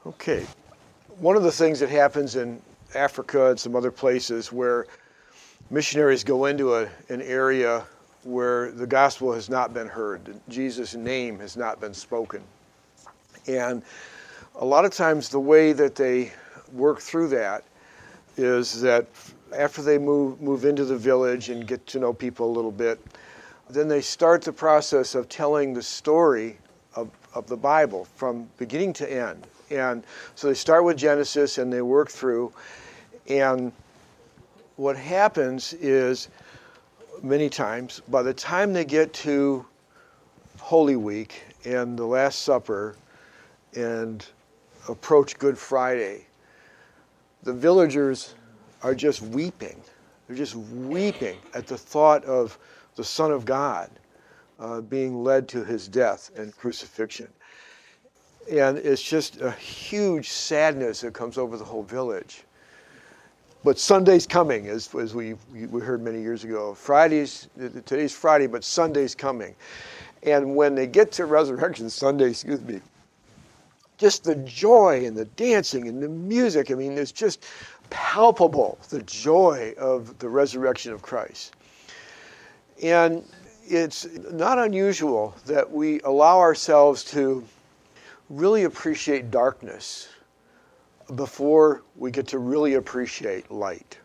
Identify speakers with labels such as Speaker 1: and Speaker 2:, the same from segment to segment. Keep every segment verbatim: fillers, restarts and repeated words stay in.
Speaker 1: Okay. One of the things that happens in Africa and some other places where missionaries go into a, an area where the gospel has not been heard, Jesus' name has not been spoken. And a lot of times the way that they work through that is that after they move move into the village and get to know people a little bit, then they start the process of telling the story of, of the Bible from beginning to end. And so they start with Genesis and they work through. And what happens is, many times, by the time they get to Holy Week and the Last Supper and approach Good Friday, the villagers are just weeping. They're just weeping at the thought of the Son of God uh, being led to his death and crucifixion. And it's just a huge sadness that comes over the whole village. But Sunday's coming, as, as we, we heard many years ago. Friday's, today's Friday, but Sunday's coming. And when they get to Resurrection Sunday, excuse me, just the joy and the dancing and the music, I mean, it's just palpable, the joy of the resurrection of Christ. And it's not unusual that we allow ourselves to really appreciate darkness before we get to really appreciate light.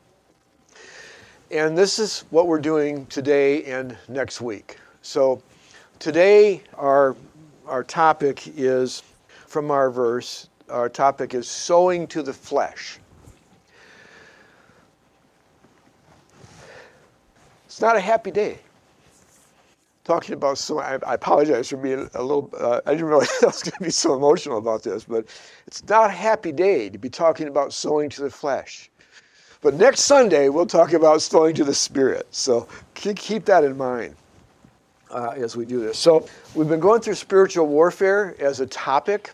Speaker 1: And this is what we're doing today and next week. So today our our topic is, from our verse, our topic is sowing to the flesh. It's not a happy day. Talking about so, I, I apologize for being a little, uh, I didn't realize I was going to be so emotional about this, but it's not a happy day to be talking about sowing to the flesh. But next Sunday, we'll talk about sowing to the Spirit. So keep, keep that in mind uh, as we do this. So we've been going through spiritual warfare as a topic,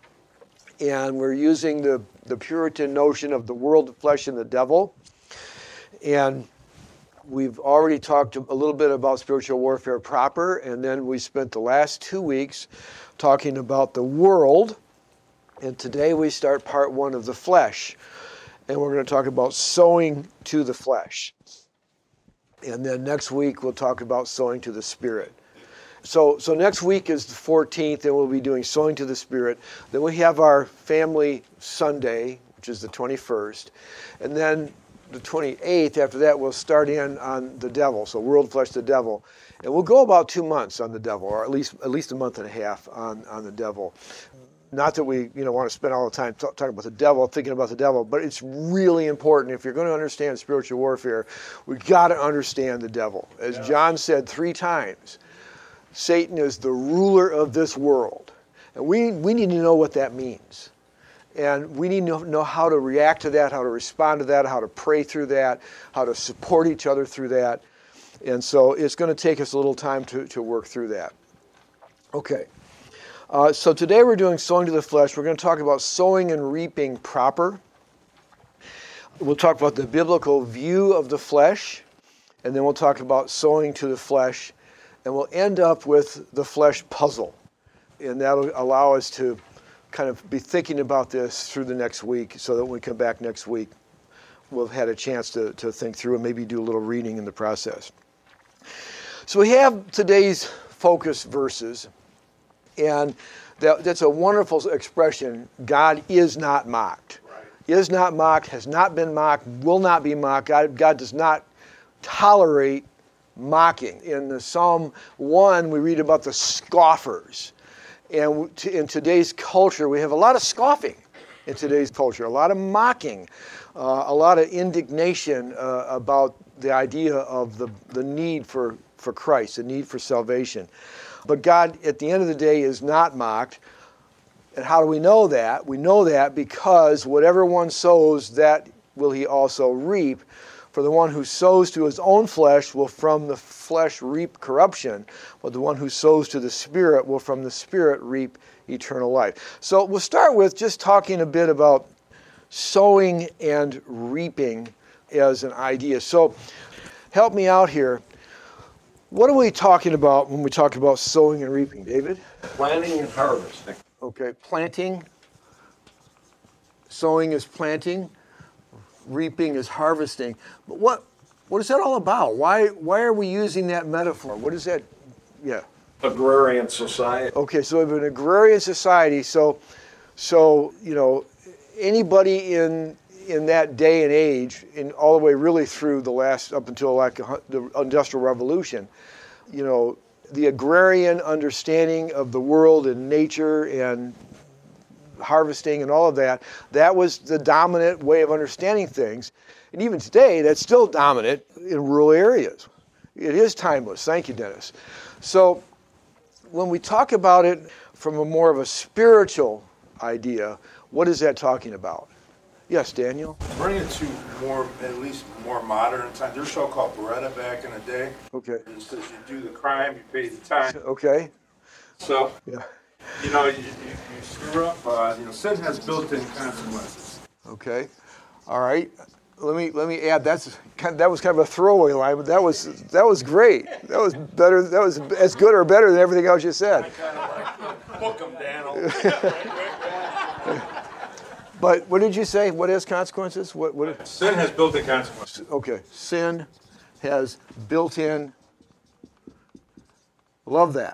Speaker 1: and we're using the, the Puritan notion of the world, the flesh, and the devil. And we've already talked a little bit about spiritual warfare proper, and then we spent the last two weeks talking about the world, and today we start part one of the flesh, and we're going to talk about sowing to the flesh. And then next week we'll talk about sowing to the Spirit. So, so next week is the fourteenth, and we'll be doing sowing to the Spirit. Then we have our family Sunday, which is the twenty-first, and then the twenty-eighth, after that, we'll start in on the devil, so world, flesh, the devil. And we'll go about two months on the devil, or at least at least a month and a half on, on the devil. Not that we you know want to spend all the time t- talking about the devil, thinking about the devil, but it's really important. If you're going to understand spiritual warfare, we've got to understand the devil. As yeah. John said three times, Satan is the ruler of this world. And we, we need to know what that means. And we need to know how to react to that, how to respond to that, how to pray through that, how to support each other through that. And so it's going to take us a little time to, to work through that. Okay. Uh, so today we're doing sowing to the flesh. We're going to talk about sowing and reaping proper. We'll talk about the biblical view of the flesh. And then we'll talk about sowing to the flesh. And we'll end up with the flesh puzzle. And that'll allow us to kind of be thinking about this through the next week, so that when we come back next week, we'll have had a chance to, to think through and maybe do a little reading in the process. So we have today's focus verses, and that, that's a wonderful expression. God is not mocked. Right. Is not mocked, has not been mocked, will not be mocked. God, God does not tolerate mocking. In the Psalm one, we read about the scoffers. And in today's culture, we have a lot of scoffing in today's culture, a lot of mocking, uh, a lot of indignation uh, about the idea of the, the need for, for Christ, the need for salvation. But God, at the end of the day, is not mocked. And how do we know that? We know that because whatever one sows, that will he also reap. For the one who sows to his own flesh will from the flesh reap corruption, but the one who sows to the Spirit will from the Spirit reap eternal life. So we'll start with just talking a bit about sowing and reaping as an idea. So help me out here. What are we talking about when we talk about sowing and reaping, David?
Speaker 2: Planting and harvesting.
Speaker 1: Okay, planting, Sowing is planting, reaping is harvesting. But what what is that all about? Why why are we using that metaphor? What is that? Yeah.
Speaker 2: Agrarian society.
Speaker 1: Okay, so we have an agrarian society. So, so you know, anybody in in that day and age, in all the way really through the last up until like the Industrial Revolution, you know, the agrarian understanding of the world and nature and harvesting and all of that, that was the dominant way of understanding things. And even today, that's still dominant in rural areas. It is timeless. Thank you, Dennis. So when we talk about it from a more of a spiritual idea, what is that talking about? Yes, Daniel?
Speaker 3: Bring it to more, at least more modern times. There's a show called Beretta back in the day.
Speaker 1: Okay.
Speaker 3: It says you do the crime, you pay the time.
Speaker 1: Okay.
Speaker 3: So,
Speaker 1: Yeah.
Speaker 3: you know, you, you, you screw up, uh, you know, sin has built-in consequences.
Speaker 1: Okay. All right. Let me let me add. That's kind of, that was kind of a throwaway line, but that was that was great. That was better. That was as good or better than everything else you said.
Speaker 3: I kind of like book them, Daniel.
Speaker 1: But what did you say? What has consequences? What what?
Speaker 3: Sin has built-in consequences.
Speaker 1: Okay. Sin has built-in. Love that.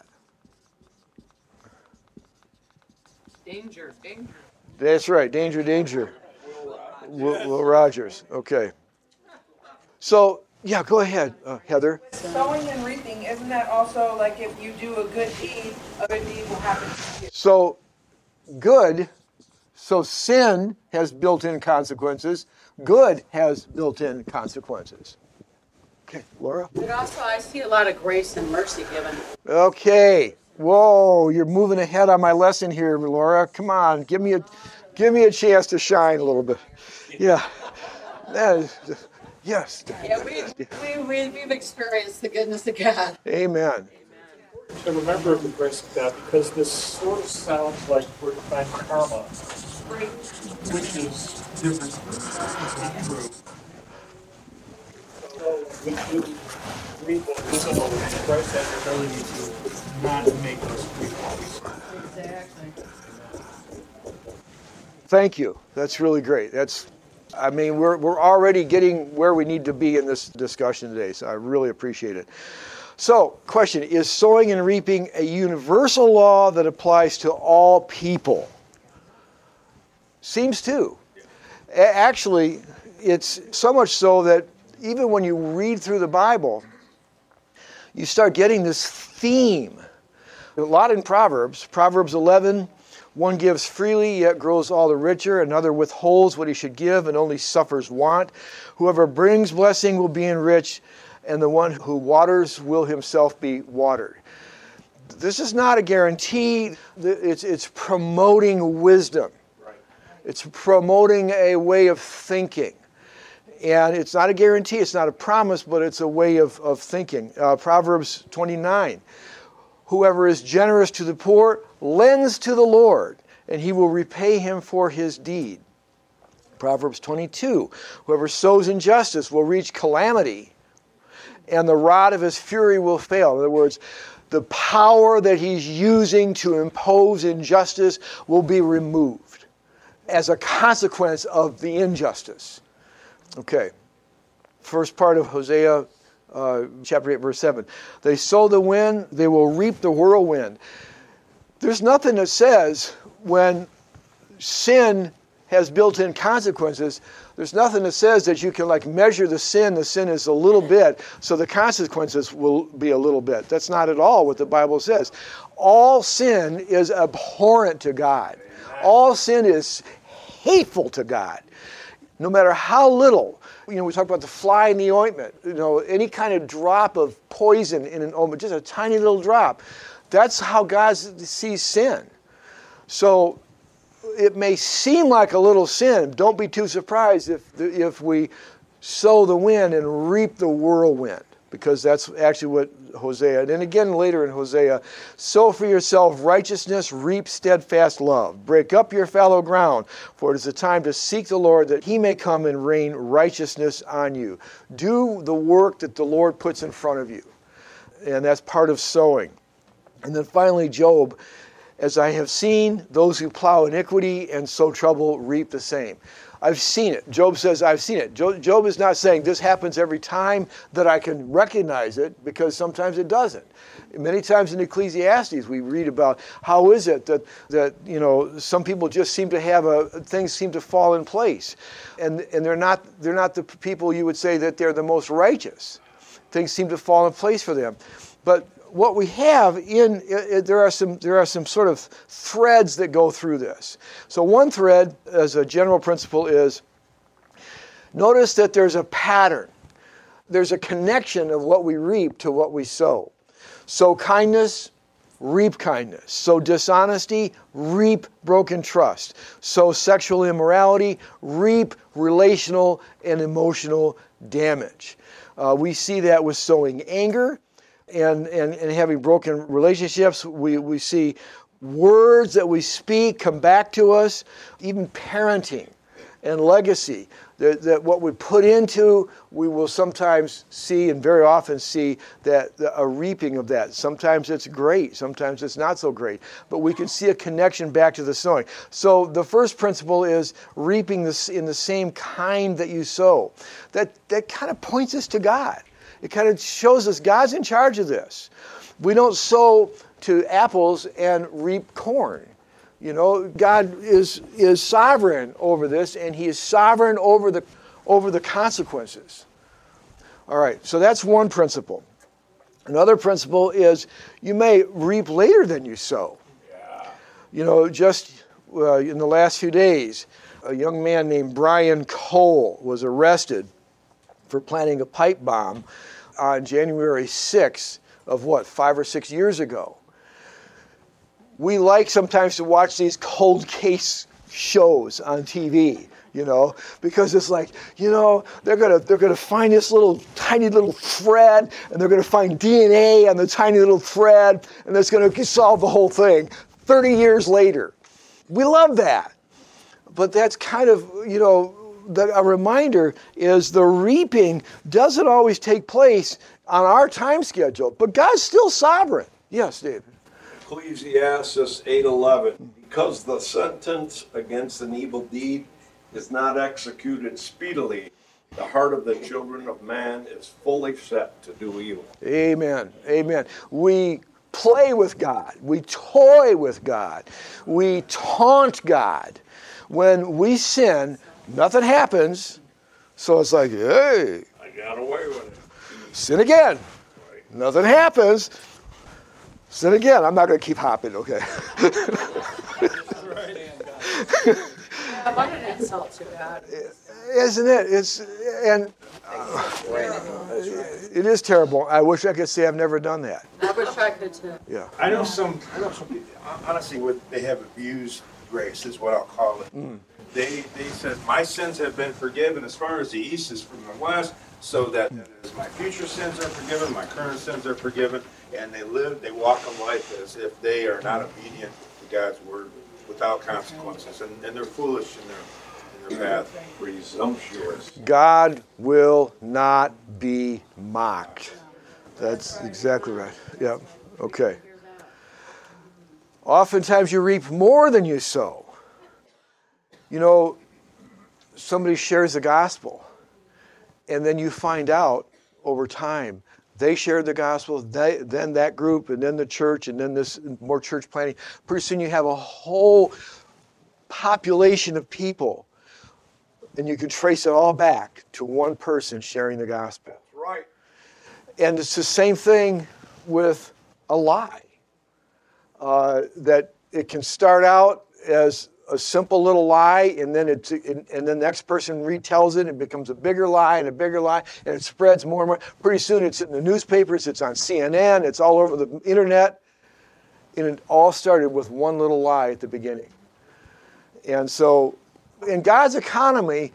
Speaker 4: Danger, danger.
Speaker 1: That's right. Danger, danger. Will, Will Rogers. Okay. So, yeah, go ahead, uh, Heather.
Speaker 4: Sowing and reaping, isn't that also like if you do a good deed, a good deed will happen to you?
Speaker 1: So, good. So, sin has built-in consequences. Good has built-in consequences. Okay, Laura?
Speaker 5: But also, I see a lot of grace and mercy given.
Speaker 1: Okay. Whoa, you're moving ahead on my lesson here, Laura. Come on, give me a, give me a chance to shine a little bit. Yeah. That is, yes.
Speaker 5: Yeah, we, we, we, we've experienced the goodness of God.
Speaker 1: Amen.
Speaker 6: To remember the grace of God, because this sort of sounds like we're defining karma, which is different from true. So when you read that, so Christ has the ability to not make us free.
Speaker 5: Exactly.
Speaker 1: Thank you. That's really great. That's, I mean, we're we're already getting where we need to be in this discussion today, so I really appreciate it. So, question, is sowing and reaping a universal law that applies to all people? Seems to. A- Actually, it's so much so that even when you read through the Bible, you start getting this theme. A lot in Proverbs. Proverbs eleven, one gives freely, yet grows all the richer. Another withholds what he should give and only suffers want. Whoever brings blessing will be enriched, and the one who waters will himself be watered. This is not a guarantee. It's, it's promoting wisdom. It's promoting a way of thinking. And it's not a guarantee, it's not a promise, but it's a way of, of thinking. Uh, Proverbs twenty-nine, whoever is generous to the poor lends to the Lord, and he will repay him for his deed. Proverbs twenty-two, whoever sows injustice will reach calamity, and the rod of his fury will fail. In other words, the power that he's using to impose injustice will be removed as a consequence of the injustice. Okay, first part of Hosea uh, chapter eight, verse seven. They sow the wind, they will reap the whirlwind. There's nothing that says when sin has built-in consequences, there's nothing that says that you can like measure the sin, the sin is a little bit, so the consequences will be a little bit. That's not at all what the Bible says. All sin is abhorrent to God. All sin is hateful to God. No matter how little, you know, we talk about the fly in the ointment, you know, any kind of drop of poison in an ointment, just a tiny little drop. That's how God sees sin. So it may seem like a little sin. Don't be too surprised if if we sow the wind and reap the whirlwind, because that's actually what Hosea, and then again later in Hosea, sow for yourself righteousness, reap steadfast love. Break up your fallow ground, for it is a time to seek the Lord, that he may come and rain righteousness on you. Do the work that the Lord puts in front of you. And that's part of sowing. And then finally, Job. As I have seen, those who plow iniquity and sow trouble reap the same. I've seen it. Job says, I've seen it. Job is not saying this happens every time that I can recognize it, because sometimes it doesn't. Many times in Ecclesiastes we read about how is it that, that you know, some people just seem to have a, things seem to fall in place. And, and they're not, they're not the people you would say that they're the most righteous. Things seem to fall in place for them. But what we have in it, it, there are some there are some sort of threads that go through this. So one thread, as a general principle, is notice that there's a pattern. There's a connection of what we reap to what we sow. Sow kindness, reap kindness. Sow dishonesty, reap broken trust. Sow sexual immorality, reap relational and emotional damage. Uh, we see that with sowing anger. And, and, and having broken relationships. We, we see words that we speak come back to us, even parenting and legacy. That, that what we put into, we will sometimes see, and very often see, that a reaping of that. Sometimes it's great, sometimes it's not so great. But we can see a connection back to the sowing. So the first principle is reaping this in the same kind that you sow. That, that kind of points us to God. It kind of shows us God's in charge of this. We don't sow to apples and reap corn. You know, God is is sovereign over this, and He is sovereign over the over the consequences. All right, so that's one principle. Another principle is you may reap later than you sow. Yeah. You know, just uh, in the last few days, a young man named Brian Cole was arrested for planting a pipe bomb on January sixth of what, five or six years ago. We like sometimes to watch these cold case shows on T V, you know, because it's like, you know, they're gonna they're gonna find this little tiny little thread, and they're gonna find D N A on the tiny little thread, and that's gonna solve the whole thing thirty years later. We love that. But that's kind of, you know, The, a reminder is the reaping doesn't always take place on our time schedule, but God's still sovereign. Yes, David.
Speaker 2: Ecclesiastes eight eleven, because the sentence against an evil deed is not executed speedily, the heart of the children of man is fully set to do evil.
Speaker 1: Amen. Amen. We play with God. We toy with God. We taunt God. When we sin, nothing happens, so it's like, hey,
Speaker 2: I got away with it.
Speaker 1: Sin again.
Speaker 2: Right.
Speaker 1: Nothing happens. Sin again. I'm not going to keep hopping, okay?
Speaker 5: Yeah, what an insult to God.
Speaker 1: Isn't it? It's and uh, it is terrible. I wish I could say I've never done that.
Speaker 5: I wish I could too.
Speaker 1: Yeah.
Speaker 3: I know some, I know some people, honestly, what they have abused grace is what I'll call it. Mm. They they said, my sins have been forgiven as far as the east is from the west, so that, that is, my future sins are forgiven, my current sins are forgiven, and they live, they walk a life as if they are not obedient to God's word without consequences, and, and they're foolish in their, in their path.
Speaker 2: Presumptuous.
Speaker 1: God will not be mocked. That's exactly right. Yeah. Okay. Oftentimes you reap more than you sow. You know, somebody shares the gospel, and then you find out over time they shared the gospel, they, then that group, and then the church, and then this more church planting. Pretty soon you have a whole population of people, and you can trace it all back to one person sharing the gospel.
Speaker 2: That's right.
Speaker 1: And it's the same thing with a lie. Uh, that it can start out as a simple little lie, and then it, and, and then the next person retells it, and it becomes a bigger lie and a bigger lie, and it spreads more and more. Pretty soon it's in the newspapers, it's on C N N, it's all over the internet, and it all started with one little lie at the beginning. And so, in God's economy,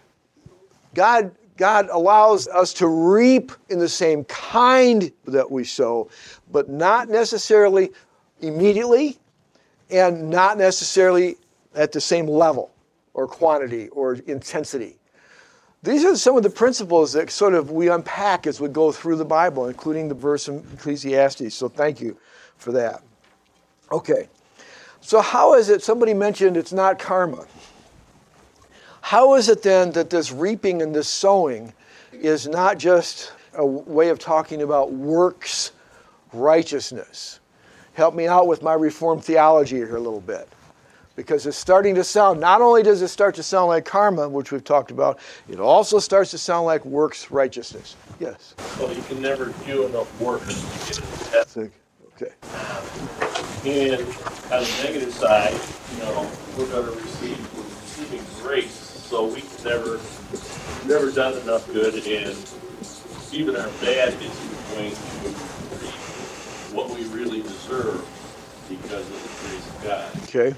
Speaker 1: God God allows us to reap in the same kind that we sow, but not necessarily immediately, and not necessarily at the same level or quantity or intensity. These are some of the principles that sort of we unpack as we go through the Bible, including the verse in Ecclesiastes. So thank you for that. Okay. So how is it, somebody mentioned it's not karma. How is it then that this reaping and this sowing is not just a way of talking about works righteousness? Help me out with my Reformed theology here a little bit. Because it's starting to sound, not only does it start to sound like karma, which we've talked about, it also starts to sound like works righteousness. Yes?
Speaker 6: Well, you can never do enough work to get it to heaven.
Speaker 1: Okay.
Speaker 6: And on the negative side, you know, we're going to receive, we're receiving grace, so we can never, never done enough good, and even our bad isn't going to reap what we really deserve because of the grace of God.
Speaker 1: Okay.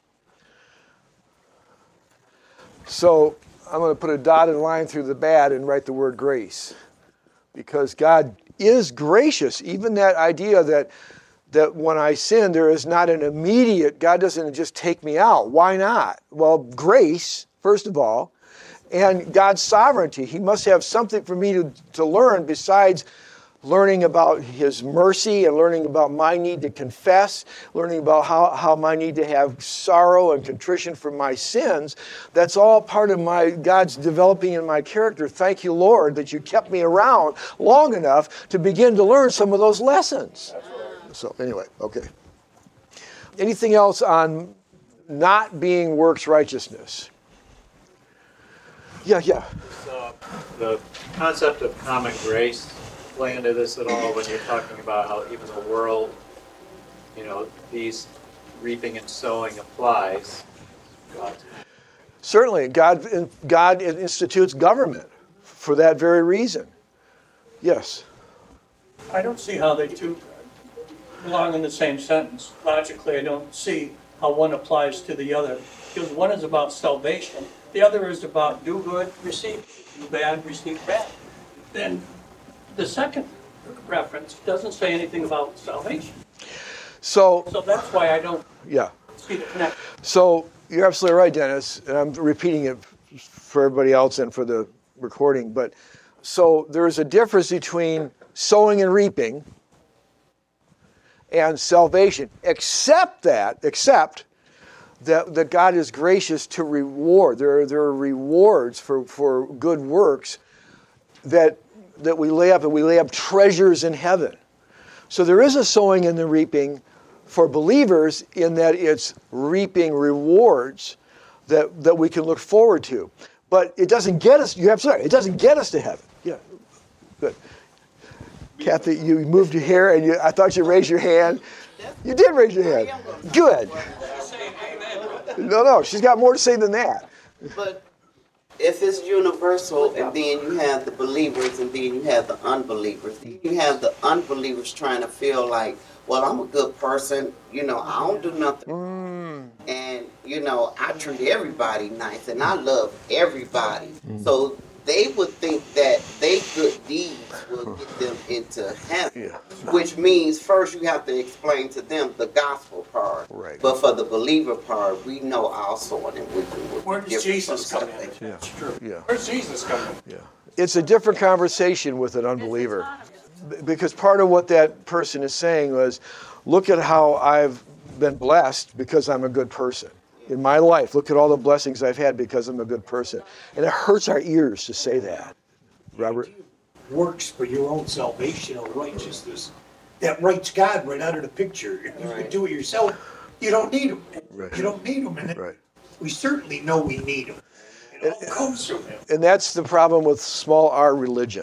Speaker 1: So I'm going to put a dotted line through the bad and write the word grace. Because God is gracious. Even that idea that that when I sin, there is not an immediate, God doesn't just take me out. Why not? Well, grace, first of all, and God's sovereignty. He must have something for me to, to learn besides learning about his mercy and learning about my need to confess, learning about how, how my need to have sorrow and contrition for my sins. That's all part of my God's developing in my character. Thank you, Lord, that you kept me around long enough to begin to learn some of those lessons. So anyway, okay. Anything else on not being works righteousness? Yeah, yeah.
Speaker 7: So the concept of common grace play into this at all when you're talking about how even the world, you know, these reaping and sowing applies? God.
Speaker 1: Certainly, God, God institutes government for that very reason. Yes.
Speaker 8: I don't see how they two belong in the same sentence. Logically, I don't see how one applies to the other. Because one is about salvation, the other is about do good, receive, do bad, receive bad. Then the second reference doesn't say anything about salvation.
Speaker 1: So,
Speaker 8: So that's why I don't
Speaker 1: yeah.
Speaker 8: see the connection.
Speaker 1: So you're absolutely right, Dennis, and I'm repeating it for everybody else and for the recording. But so there is a difference between sowing and reaping and salvation, except that, except that, that God is gracious to reward. There are, there are rewards for, for good works that that we lay up, and we lay up treasures in heaven. So there is a sowing and the reaping for believers in that it's reaping rewards that, that we can look forward to. But it doesn't get us, you're absolutely right, it doesn't get us to heaven. Yeah, good. Kathy, you moved your hair, and you, I thought you raised your hand. You did raise your hand. Good. No, no, she's got more to say than that.
Speaker 9: But if it's universal, and then you have the believers, and then you have the unbelievers, then you have the unbelievers trying to feel like, well, I'm a good person, you know, I don't do nothing. Mm. And, you know, I treat everybody nice, and I love everybody. Mm. So they would think that they good deeds will get them into heaven, yeah. Which means first you have to explain to them the gospel part.
Speaker 1: Right.
Speaker 9: But for the believer part, we know also and we can.
Speaker 8: Where does Jesus come in?
Speaker 1: Yeah.
Speaker 8: It's true.
Speaker 1: Yeah.
Speaker 8: Where's Jesus come in?
Speaker 1: Yeah. It's a different conversation with an unbeliever. Because part of what that person is saying was, look at how I've been blessed because I'm a good person. In my life, look at all the blessings I've had because I'm a good person. And it hurts our ears to say that. Robert?
Speaker 10: Works for your own salvation or righteousness. That writes God right out of the picture. If you
Speaker 9: Right.
Speaker 10: can do it yourself, you don't need him.
Speaker 1: Right.
Speaker 10: You don't need him. And
Speaker 1: Right.
Speaker 10: we certainly know we need him. It all comes from him.
Speaker 1: And that's the problem with small r religion,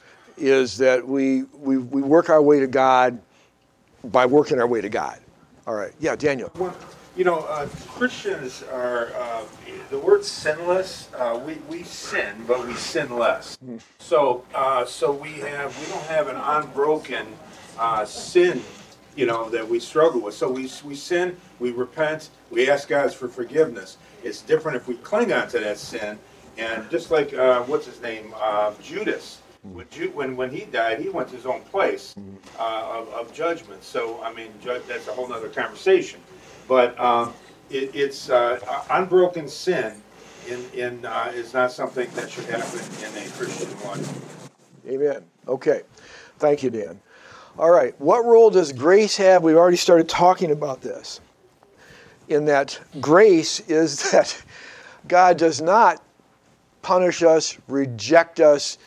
Speaker 1: is that we, we, we work our way to God by working our way to God. All right. Yeah, Daniel.
Speaker 3: Well, you know, uh, Christians are, uh, the word sinless, uh, we, we sin, but we sin less. Mm. So uh, so we have, we don't have an unbroken uh, sin, you know, that we struggle with. So we, we sin, we repent, we ask God for forgiveness. It's different if we cling on to that sin. And just like, uh, what's his name, uh, Judas. When, Ju- when when he died, he went to his own place uh, of, of judgment. So, I mean, ju- that's a whole other conversation. But um, it, it's uh, unbroken sin in, in, uh, is not something that should happen in a Christian life.
Speaker 1: Amen. Okay. Thank you, Dan. All right. What role does grace have? We've already started talking about this. in that grace is that God does not punish us, reject us,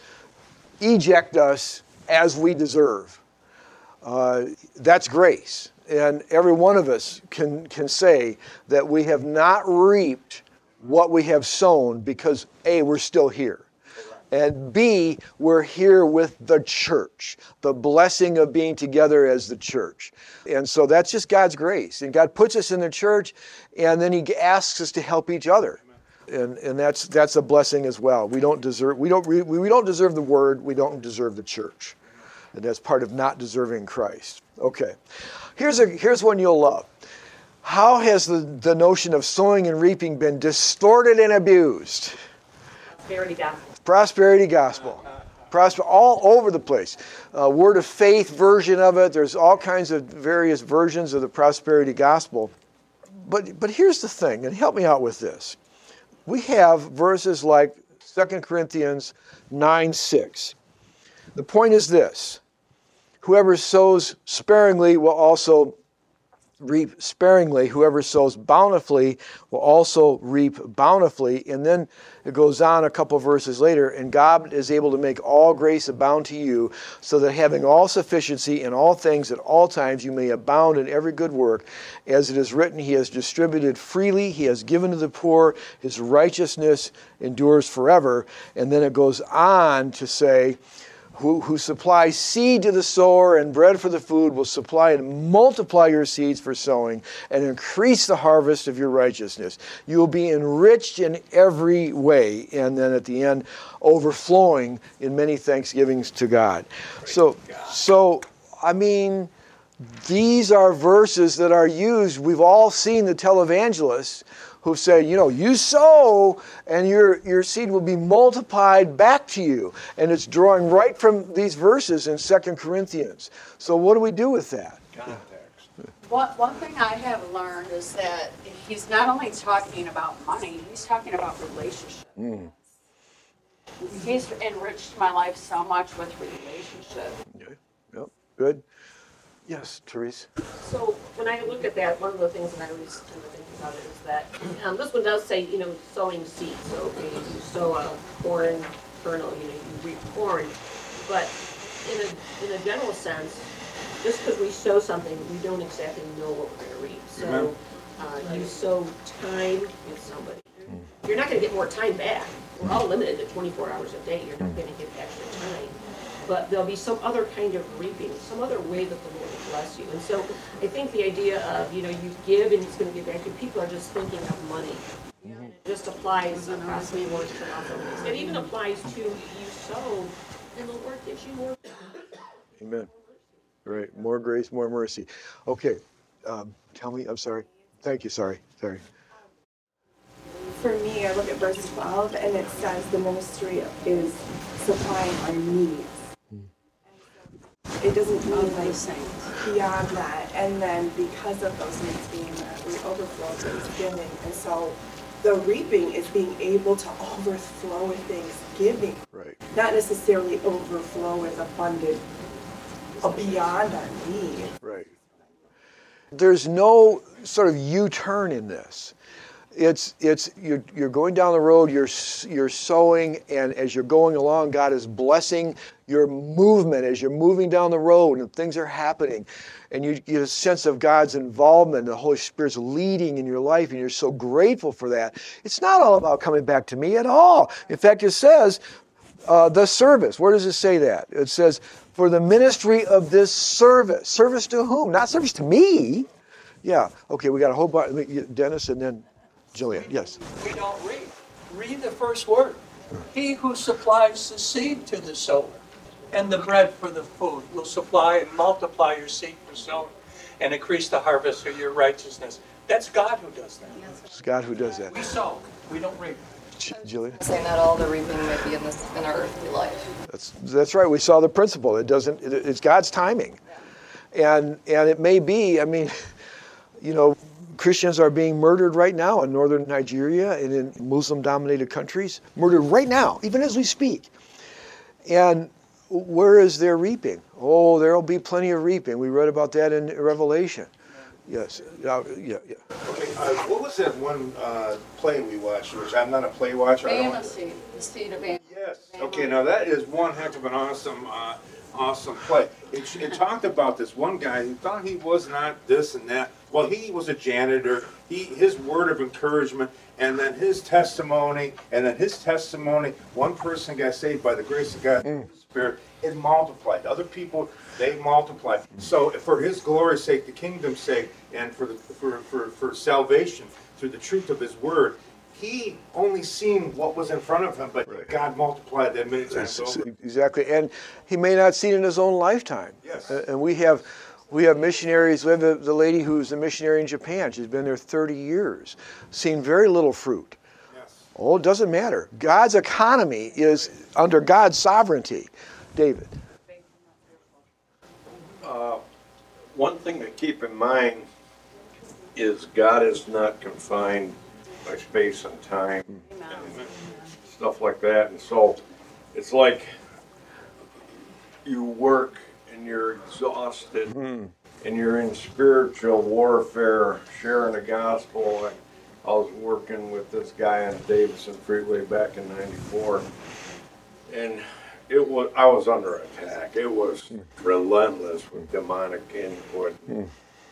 Speaker 1: eject us as we deserve. Uh, that's grace. And every one of us can, can say that we have not reaped what we have sown because A, we're still here. And B, we're here with the church, the blessing of being together as the church. And so that's just God's grace. And God puts us in the church, and then he asks us to help each other. And, and that's that's a blessing as well. We don't deserve we don't we, we don't deserve the word, we don't deserve the church. And that's part of not deserving Christ. Okay. Here's a here's one you'll love. How has the, the notion of sowing and reaping been distorted and abused?
Speaker 11: Prosperity gospel.
Speaker 1: Prosperity gospel. Prosper all over the place. Uh, Word of Faith version of it. There's all kinds of various versions of the prosperity gospel. But but here's the thing, and help me out with this. We have verses like Second Corinthians nine six. The point is this: whoever sows sparingly will also reap sparingly. Whoever sows bountifully will also reap bountifully. And then it goes on a couple verses later, and God is able to make all grace abound to you, so that having all sufficiency in all things at all times you may abound in every good work. As it is written, he has distributed freely, he has given to the poor, his righteousness endures forever. And then it goes on to say, Who, who supplies seed to the sower and bread for the food will supply and multiply your seeds for sowing and increase the harvest of your righteousness. You will be enriched in every way. And then at the end, overflowing in many thanksgivings to God. So, so I mean, these are verses that are used. We've all seen the televangelists who say, you know, you sow and your, your seed will be multiplied back to you. And it's drawing right from these verses in Second Corinthians. So what do we do with that?
Speaker 5: One, one thing I have learned is that he's not only talking about money, he's talking about relationships.
Speaker 1: Mm.
Speaker 5: He's enriched my life so much with relationships.
Speaker 1: Okay. Yep. Good. Yes, Therese.
Speaker 11: So when I look at that, one of the things that I was kind of thinking about it is that um, this one does say, you know, sowing seeds. So okay, you sow a corn kernel, you know, you reap corn. But in a in a general sense, just because we sow something, we don't exactly know what we're going to reap. So uh, you sow time with somebody. You're not going to get more time back. We're all limited to twenty-four hours a day. You're not going to get extra time. But there'll be some other kind of reaping, some other way that the Lord will bless you. And so I think the idea of, you know, you give and he's going to give back to people are just thinking of money. Mm-hmm. And it just applies across the board. It even applies to you sow, and the Lord gives you more.
Speaker 1: Amen. Right. More grace, more mercy. Okay. Um, tell me, I'm sorry. Thank you. Sorry. Sorry.
Speaker 12: For me, I look at verse twelve, and it says the ministry is supplying our needs. It doesn't mean like beyond that. And then because of those needs being met, we overflow Thanksgiving. And so the reaping is being able to overflow with Thanksgiving.
Speaker 1: Right.
Speaker 12: Not necessarily overflow with abundant, uh, beyond our need.
Speaker 1: Right. There's no sort of U-turn in this. It's it's you're you're going down the road, you're you're sowing, and as you're going along, God is blessing your movement as you're moving down the road and things are happening, and you get a sense of God's involvement, the Holy Spirit's leading in your life, and you're so grateful for that. It's not all about coming back to me at all. In fact, it says uh, the service. Where does it say that? It says for the ministry of this service. Service to whom? Not service to me. Yeah. Okay. We got a whole bunch. Dennis, and then Jillian, yes.
Speaker 8: We don't read. Read the first word. He who supplies the seed to the sower and the bread for the food will supply and multiply your seed for sowing and increase the harvest of your righteousness. That's God who does that.
Speaker 1: It's God who does that.
Speaker 8: We sow. We don't reap.
Speaker 1: Jillian?
Speaker 13: Saying that all the reaping may be in, this, in our earthly life.
Speaker 1: That's that's right. We saw the principle. It doesn't. It, it's God's timing, and and it may be. I mean, you know. Christians are being murdered right now in northern Nigeria and in Muslim-dominated countries. Murdered right now, even as we speak. And where is their reaping? Oh, there'll be plenty of reaping. We read about that in Revelation. Yes. Yeah, yeah, yeah.
Speaker 3: Okay, uh, what was that one uh, play we watched, which I'm not a play watcher. I don't-
Speaker 5: Bama seed, the seed of Bama.
Speaker 3: Yes. Okay, now that is one heck of an awesome, uh, awesome play. It, it talked about this one guy who thought he was not this and that. Well, he was a janitor. He, his word of encouragement, and then his testimony, and then his testimony. One person got saved by the grace of God, mm. the Spirit. It multiplied. Other people, they multiplied. So, for His glory's sake, the kingdom's sake, and for the for for, for salvation through the truth of His word. He only seen what was in front of him, but right. God multiplied that many times over.
Speaker 1: Exactly, and he may not see it in his own lifetime.
Speaker 3: Yes.
Speaker 1: And we have, we have missionaries. We have the, the lady who's a missionary in Japan. She's been there thirty years, seen very little fruit.
Speaker 3: Yes.
Speaker 1: Oh, it doesn't matter. God's economy is under God's sovereignty. David.
Speaker 2: Uh, one thing to keep in mind is God is not confined by space and time and stuff like that. And so it's like you work and you're exhausted mm. and you're in spiritual warfare, sharing the gospel. I was working with this guy on Davidson Freeway back in ninety-four, and it was I was under attack. It was mm. relentless with demonic input. Mm.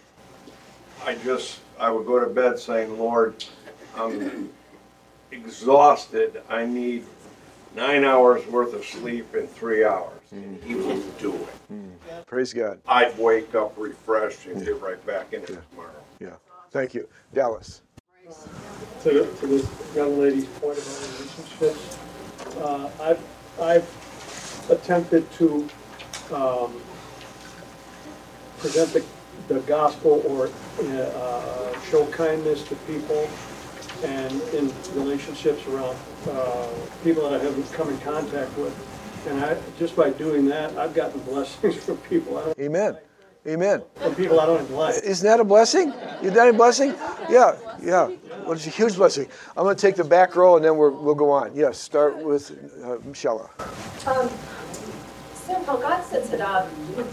Speaker 2: I just I would go to bed saying, Lord, I'm exhausted. I need nine hours worth of sleep in three hours. And He would do it.
Speaker 1: Mm. Praise God.
Speaker 2: I'd wake up refreshed and get right back in it
Speaker 1: yeah.
Speaker 2: tomorrow.
Speaker 1: Yeah. Thank you. Dallas.
Speaker 14: To, the, to this young lady's point about relationships, uh, I've, I've attempted to um, present the, the gospel or uh, show kindness to people and in relationships around uh, people that I haven't come in contact with. And I, just by doing that, I've gotten blessings from people I don't
Speaker 1: Amen.
Speaker 14: like.
Speaker 1: Amen.
Speaker 14: From people I don't even like.
Speaker 1: Isn't that a blessing? Isn't that a blessing? Yeah, yeah. Well, it's a huge blessing. I'm going to take the back row and then we're, we'll go on. Yes, start with uh, Michelle.
Speaker 15: Um, so how God sets it up,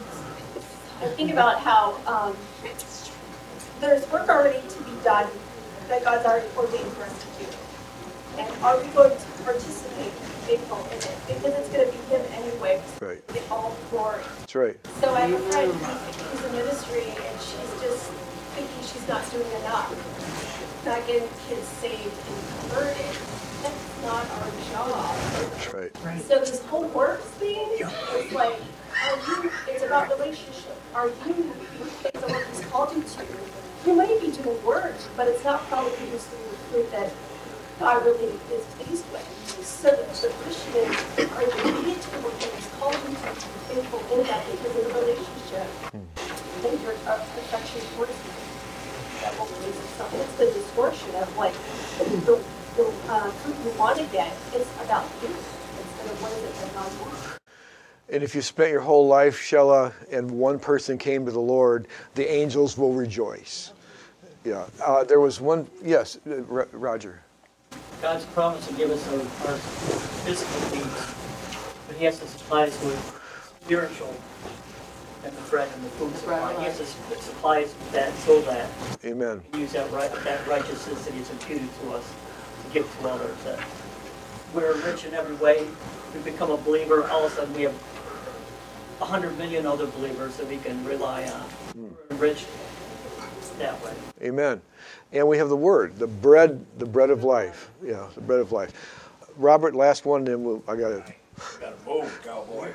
Speaker 15: I think about how um, there's work already to be done that God's already ordained for us to do. And are we going to participate faithful in it? Because it's going to be Him anyway.
Speaker 1: Right.
Speaker 15: Get all glory.
Speaker 1: That's right.
Speaker 15: So I have a friend who's in ministry and she's just thinking she's not doing enough. Not getting kids saved and converted. That's not our job.
Speaker 1: That's right.
Speaker 15: So this whole works thing is like, are you, it's about relationship. Are you doing things that what He's called you to? You might be doing work, but it's not probably producing the fruit that God really is pleased with. So the, the question is, are you obedient to what He's called you to be faithful in that because of the relationship and your uh, affection towards Him? That will release itself. It's the distortion of like the, the uh, fruit you want to get is about you instead of what is it that God wants.
Speaker 1: And if you spent your whole life, Shella, and one person came to the Lord, the angels will rejoice. Yeah. Uh, there was one, yes, uh, Roger.
Speaker 16: God's promised to give us our, our physical needs, but He has to supply us with spiritual and the bread and the food supply. He has to supply us with that so that
Speaker 1: Amen.
Speaker 16: we use that, right, that righteousness that He's imputed to us to give to others. That we're rich in every way. We become a believer, all of a sudden we have a hundred million other believers that we can rely on. Mm. We're enriched that way.
Speaker 1: Amen. And we have the Word, the bread, the bread of life. Yeah, the bread of life. Robert, last one, then we'll, I got it.
Speaker 2: Got to move, cowboy.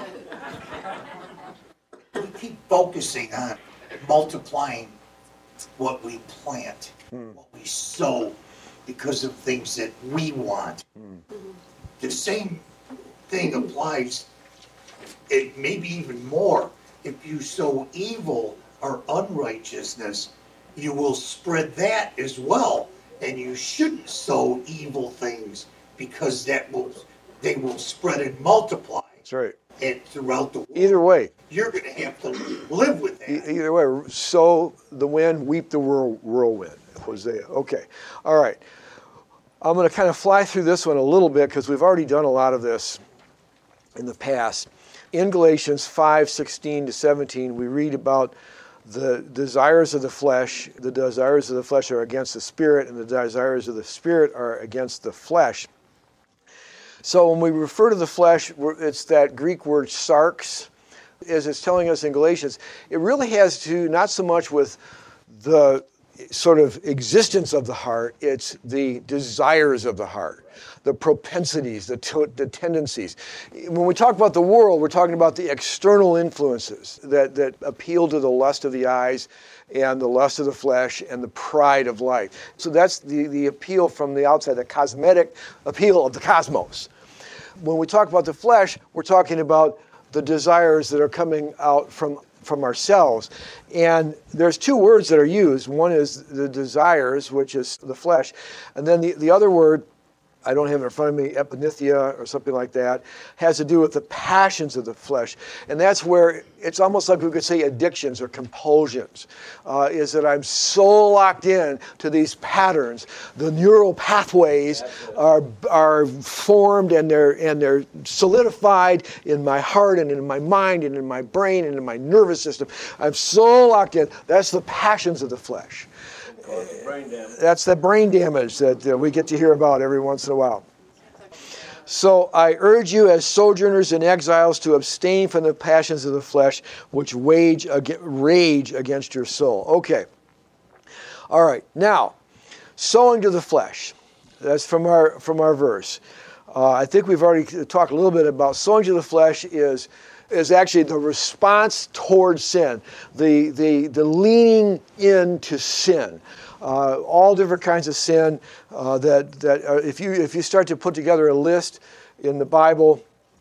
Speaker 10: We keep focusing on multiplying what we plant, mm. what we sow, because of things that we want. Mm. The same thing applies, it maybe even more. If you sow evil or unrighteousness, you will spread that as well. And you shouldn't sow evil things because that will they will spread and multiply.
Speaker 1: That's right.
Speaker 10: And throughout the world.
Speaker 1: Either way.
Speaker 10: You're going to have to live with that.
Speaker 1: E- either way, sow the wind, weep the whirl- whirlwind. Hosea. Okay. All right. I'm going to kind of fly through this one a little bit because we've already done a lot of this in the past. In Galatians five sixteen to seventeen, we read about the desires of the flesh, the desires of the flesh are against the spirit, and the desires of the spirit are against the flesh. So when we refer to the flesh, it's that Greek word sarx, as it's telling us in Galatians. It really has to do not so much with the sort of existence of the heart, it's the desires of the heart, the propensities, the, t- the tendencies. When we talk about the world, we're talking about the external influences that, that appeal to the lust of the eyes and the lust of the flesh and the pride of life. So that's the, the appeal from the outside, the cosmetic appeal of the cosmos. When we talk about the flesh, we're talking about the desires that are coming out from from ourselves. And there's two words that are used. One is the desires, which is the flesh. And then the, the other word, I don't have it in front of me, epinethia or something like that, has to do with the passions of the flesh. And that's where it's almost like we could say addictions or compulsions, uh, is that I'm so locked in to these patterns. The neural pathways are are formed and they're and they're solidified in my heart and in my mind and in my brain and in my nervous system. I'm so locked in. That's the passions of the flesh.
Speaker 2: Brain damage.
Speaker 1: That's the brain damage that uh, we get to hear about every once in a while. So I urge you as sojourners and exiles to abstain from the passions of the flesh, which wage ag- rage against your soul. Okay. All right. Now, sowing to the flesh. That's from our from our verse. Uh, I think we've already talked a little bit about sowing to the flesh is is actually the response towards sin, the the the leaning into sin. Uh, all different kinds of sin uh, that that uh, if you if you start to put together a list in the Bible,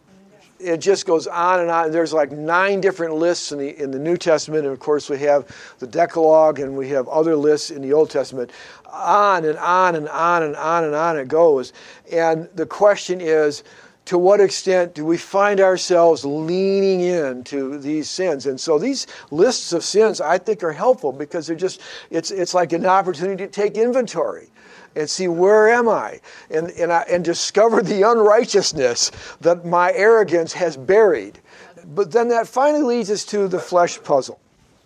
Speaker 1: it just goes on and on. There's like nine different lists in the in the New Testament, and of course we have the Decalogue, and we have other lists in the Old Testament. On and on and on and on and on it goes. And the question is, to what extent do we find ourselves leaning into these sins? And so these lists of sins, I think, are helpful because they're just, it's it's like an opportunity to take inventory and see, where am I? And and, I, and discover the unrighteousness that my arrogance has buried. But then that finally leads us to the flesh puzzle.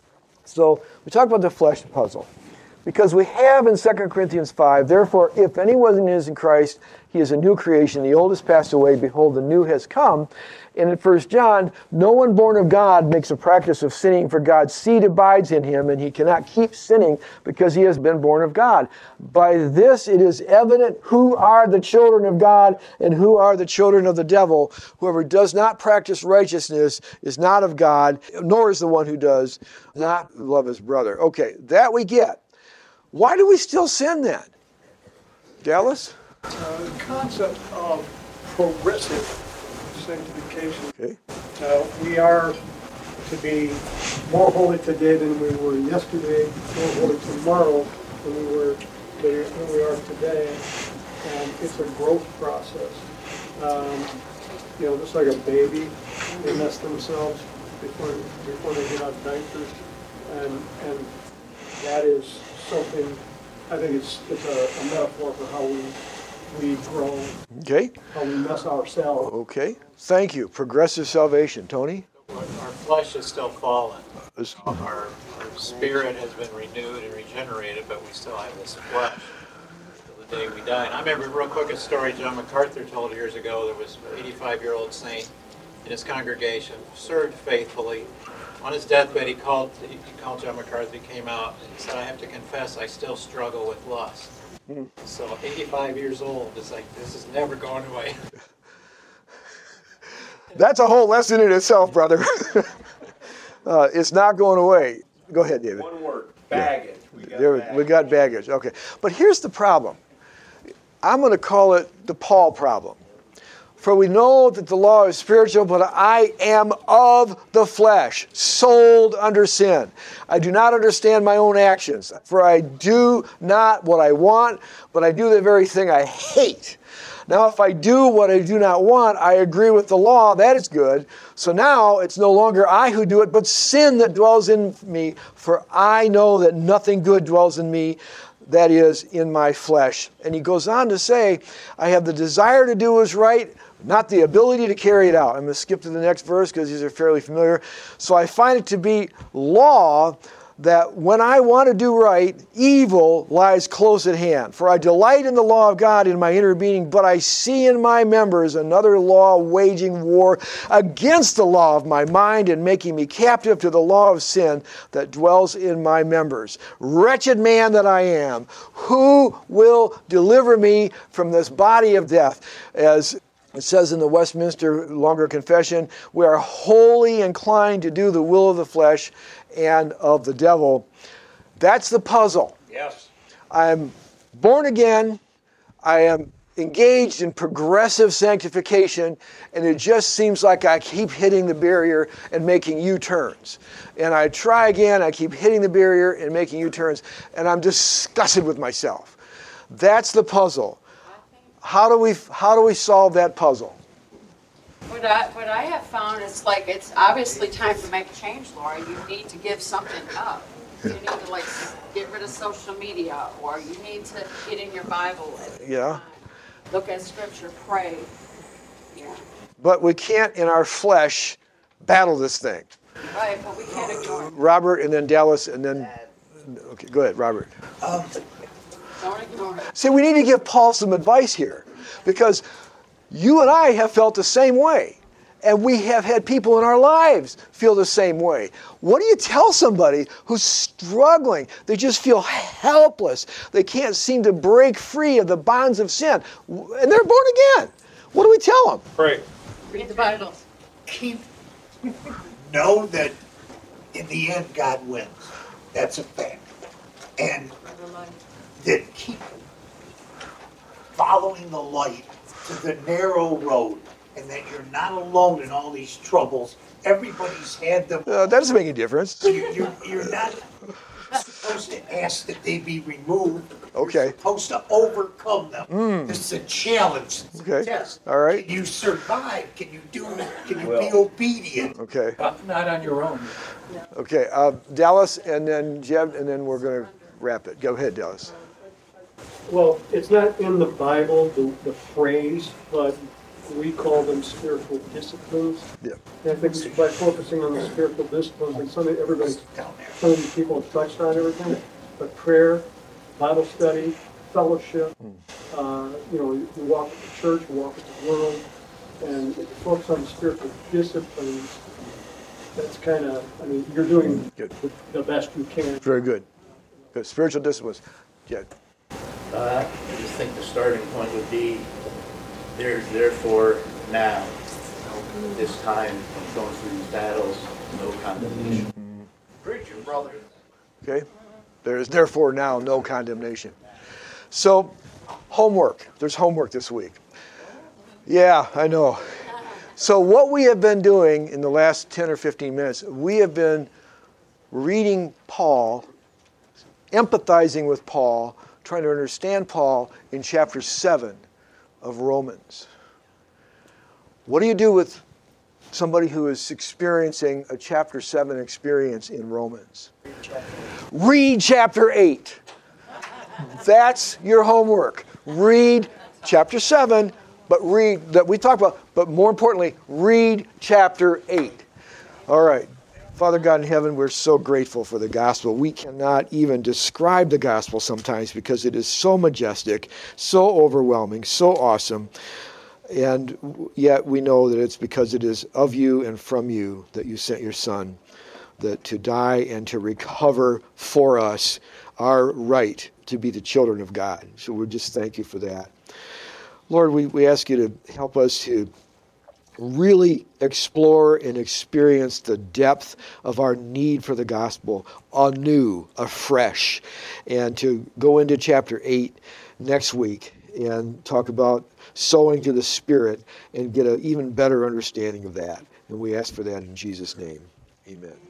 Speaker 1: So we talk about the flesh puzzle. Because we have in Second Corinthians five, therefore, if anyone is in Christ, he is a new creation. The old has passed away. Behold, the new has come. And in First John, no one born of God makes a practice of sinning, for God's seed abides in him, and he cannot keep sinning because he has been born of God. By this it is evident who are the children of God and who are the children of the devil. Whoever does not practice righteousness is not of God, nor is the one who does not love his brother. Okay, that we get. Why do we still sin then? Dallas?
Speaker 14: Uh, the concept of progressive sanctification.
Speaker 1: Okay.
Speaker 14: Uh, we are to be more holy today than we were yesterday, more holy tomorrow than we were than we are today, and it's a growth process. Um, you know, just like a baby, they mess themselves before before they get out of diapers, and and that is something. I think it's it's a, a metaphor for how we we grow.
Speaker 1: Okay.
Speaker 14: How we mess ourselves.
Speaker 1: Okay. Thank you. Progressive salvation. Tony?
Speaker 7: Our flesh is still fallen. Our, our spirit has been renewed and regenerated, but we still have this flesh till the day we die. And I remember real quick a story John MacArthur told years ago. There was an eighty-five-year-old saint in his congregation, served faithfully. On his deathbed, he called, he called John MacArthur, he came out and he said, I have to confess, I still struggle with lust. Mm. So eighty-five years old, it's like, this is never going away.
Speaker 1: That's a whole lesson in itself, brother. uh, it's not going away. Go ahead, David.
Speaker 2: One word, baggage.
Speaker 1: Yeah.
Speaker 2: We, got
Speaker 1: there,
Speaker 2: baggage.
Speaker 1: we got baggage. Okay. But here's the problem. I'm going to call it the Paul problem. For we know that the law is spiritual, but I am of the flesh, sold under sin. I do not understand my own actions, for I do not what I want, but I do the very thing I hate. Now, if I do what I do not want, I agree with the law, that is good. So now it's no longer I who do it, but sin that dwells in me, for I know that nothing good dwells in me, that is, in my flesh. And he goes on to say, I have the desire to do what is right, not the ability to carry it out. I'm going to skip to the next verse because these are fairly familiar. So I find it to be law that when I want to do right, evil lies close at hand. For I delight in the law of God in my inner being, but I see in my members another law waging war against the law of my mind and making me captive to the law of sin that dwells in my members. Wretched man that I am, who will deliver me from this body of death? As it says in the Westminster Longer Confession, we are wholly inclined to do the will of the flesh and of the devil. That's the puzzle.
Speaker 8: Yes.
Speaker 1: I'm born again. I am engaged in progressive sanctification, and it just seems like I keep hitting the barrier and making U-turns. And I try again, I keep hitting the barrier and making U-turns, and I'm disgusted with myself. That's the puzzle. How do we how do we solve that puzzle?
Speaker 5: What I, what I have found is like it's obviously time to make a change, Laura. You need to give something up. You need to like get rid of social media, or you need to get in your Bible. And
Speaker 1: Yeah.
Speaker 5: look at Scripture, pray. Yeah.
Speaker 1: But we can't, in our flesh, battle this thing.
Speaker 5: Right, but we can't ignore it.
Speaker 1: Robert, and then Dallas, and then... Okay, go ahead, Robert.
Speaker 10: Um,
Speaker 5: Don't ignore it.
Speaker 1: See, we need to give Paul some advice here, because you and I have felt the same way, and we have had people in our lives feel the same way. What do you tell somebody who's struggling? They just feel helpless. They can't seem to break free of the bonds of sin, and they're born again. What do we tell them?
Speaker 6: Pray.
Speaker 5: Read the Bible.
Speaker 10: Keep, know that in the end God wins. That's a fact. And that keep following the light to the narrow road, and that you're not alone in all these troubles. Everybody's had them.
Speaker 1: Uh, that doesn't make any difference.
Speaker 10: You're, you're, you're not supposed to ask that they be removed.
Speaker 1: Okay.
Speaker 10: You're supposed to overcome them.
Speaker 1: Mm.
Speaker 10: This is a challenge. It's
Speaker 1: Okay.
Speaker 10: a test.
Speaker 1: All right.
Speaker 10: Can you survive? Can you do it? Can you
Speaker 6: Well.
Speaker 10: be obedient?
Speaker 1: Okay.
Speaker 8: But not on your own.
Speaker 1: Okay. Uh, Dallas, and then Jeb, and then we're going to wrap it. Go ahead, Dallas.
Speaker 14: Well, it's not in the Bible, the, the phrase, but we call them spiritual disciplines.
Speaker 1: Yeah.
Speaker 14: And I think by focusing on the spiritual disciplines, and some of everybody, some of these people have touched on everything, but prayer, Bible study, fellowship, uh, you know, you walk with the church, you walk with the world, and focus on the spiritual disciplines. That's kind of, I mean, you're doing
Speaker 1: Good.
Speaker 14: the, the best you can.
Speaker 1: Very good. Good. Spiritual disciplines. Jed.
Speaker 17: Uh, I just think the starting point would be, there's therefore now, this time, going through these battles, no condemnation.
Speaker 10: Preach it, brother.
Speaker 1: Okay? There is therefore now no condemnation. So, homework. There's homework this week. Yeah, I know. So what we have been doing in the last ten or fifteen minutes, we have been reading Paul, empathizing with Paul, trying to understand Paul in chapter seven of Romans. What do you do with somebody who is experiencing a chapter seven experience in Romans? Read chapter eight. That's your homework. Read chapter seven, but read, that we talked about, but more importantly, read chapter eight. All right. Father God in heaven, we're so grateful for the gospel. We cannot even describe the gospel sometimes because it is so majestic, so overwhelming, so awesome. And yet we know that it's because it is of you and from you that you sent your Son, that to die and to recover for us our right to be the children of God. So we just thank you for that. Lord, we, we ask you to help us to really explore and experience the depth of our need for the gospel anew, afresh, and to go into chapter eight next week and talk about sowing to the Spirit and get an even better understanding of that. And we ask for that in Jesus' name. Amen.